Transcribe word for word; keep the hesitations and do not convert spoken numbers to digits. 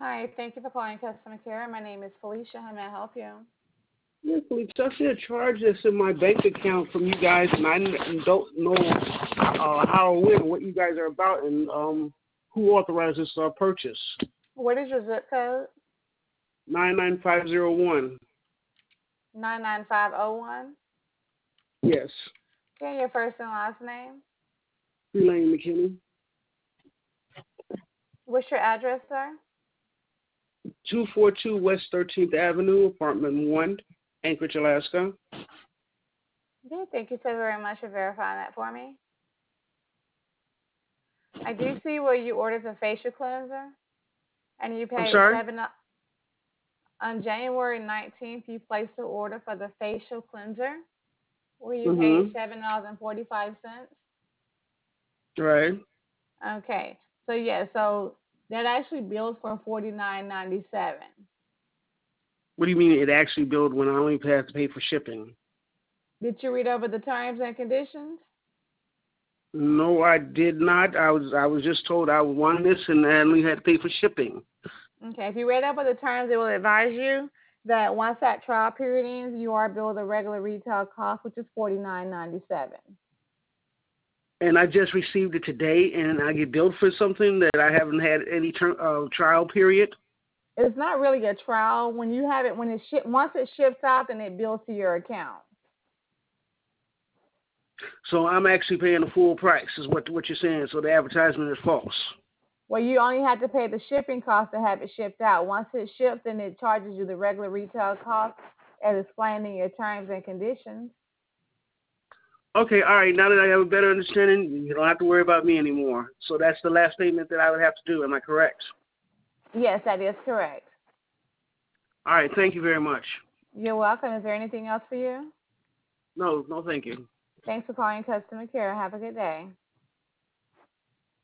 Hi, thank you for calling customer care. My name is Felicia. How may I help you? Yeah, please. I see a charge that's in my bank account from you guys, and I n- don't know uh, how or when, what you guys are about, and um, who authorized this uh, purchase. What is your zip code? nine nine five zero one. nine nine five oh one. Yes. Okay, your first and last name. Elaine McKinney. What's your address, sir? two forty-two West thirteenth Avenue, apartment one, Anchorage, Alaska. Okay, thank you so very much for verifying that for me. I do see where you ordered the facial cleanser, and you I'm paid sorry? seven on January nineteenth. You placed the order for the facial cleanser, where you paid Mm-hmm. seven dollars and forty-five cents. Right. Okay, so yeah, so that actually billed for forty-nine ninety-seven. What do you mean it actually billed when I only have to pay for shipping? Did you read over the terms and conditions? No, I did not. I was I was just told I won this and I only had to pay for shipping. Okay, if you read over the terms, it will advise you that once that trial period ends, you are billed the regular retail cost, which is forty-nine ninety-seven. And I just received it today, and I get billed for something that I haven't had any ter- uh, trial period. It's not really a trial. When you have it, when it ship, once it ships out, then it bills to your account. So I'm actually paying the full price, is what what you're saying. So the advertisement is false. Well, you only have to pay the shipping cost to have it shipped out. Once it ships, then it charges you the regular retail cost as explained in your terms and conditions. Okay, all right. Now that I have a better understanding, you don't have to worry about me anymore. So that's the last statement that I would have to do. Am I correct? Yes, that is correct. All right. Thank you very much. You're welcome. Is there anything else for you? No, no, thank you. Thanks for calling customer care. Have a good day.